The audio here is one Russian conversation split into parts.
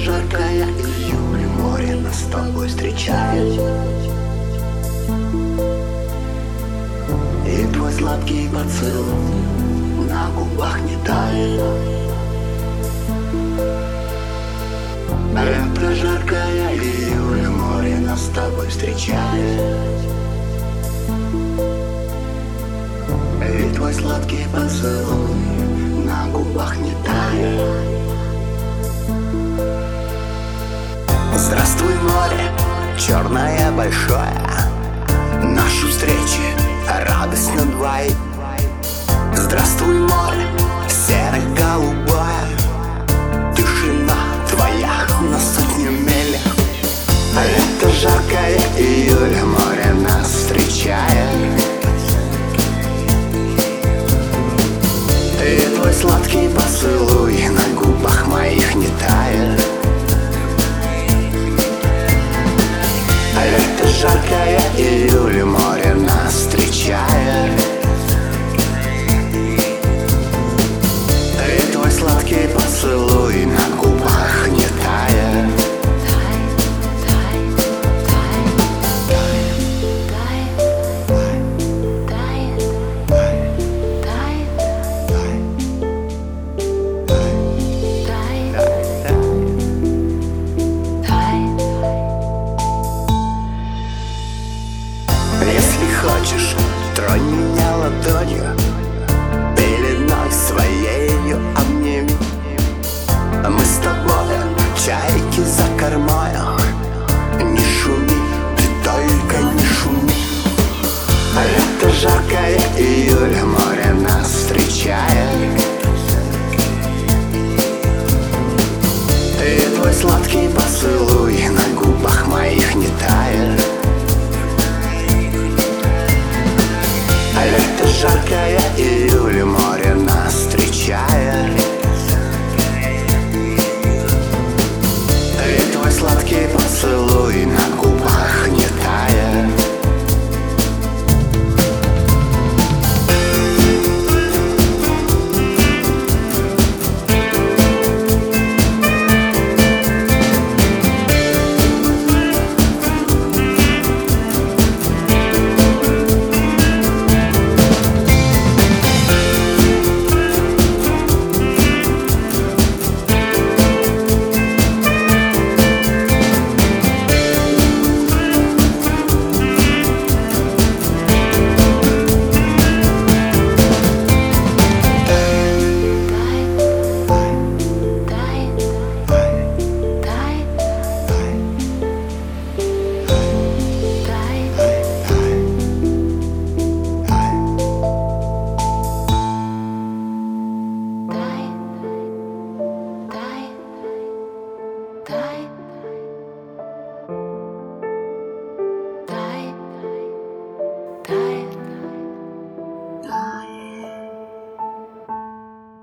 жаркое июль, море нас с тобой встречает. И твой сладкий поцелуй на губах не тает. Это жаркое июль, море нас с тобой встречает. И твой сладкий поцелуй на губах не тает. Здравствуй, море, черное большое, нашу встречу радость надвоит. Здравствуй, море, серо-голубое, тишина твоя на сотню миль. Это жаркое июль, море нас встречает. И твой сладкий поцелуй на губах моих не тает. Это жаркое июль, море нас встречает. И твой сладкий поцелуй на губах не тает. Если хочешь, тронь меня ладонью, пеленой своею обними. Мы с тобой чайки за кормою. Не шуми, ты только не шуми. Это жаркое июль, море нас встречает. И твой сладкий поцелуй на губах моих не тает. Это жаркое июль, море нас встречает. И твой сладкий поцелуй на губах не тает.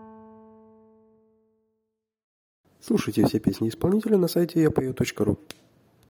Слушайте все песни исполнителя на сайте yapою.ru.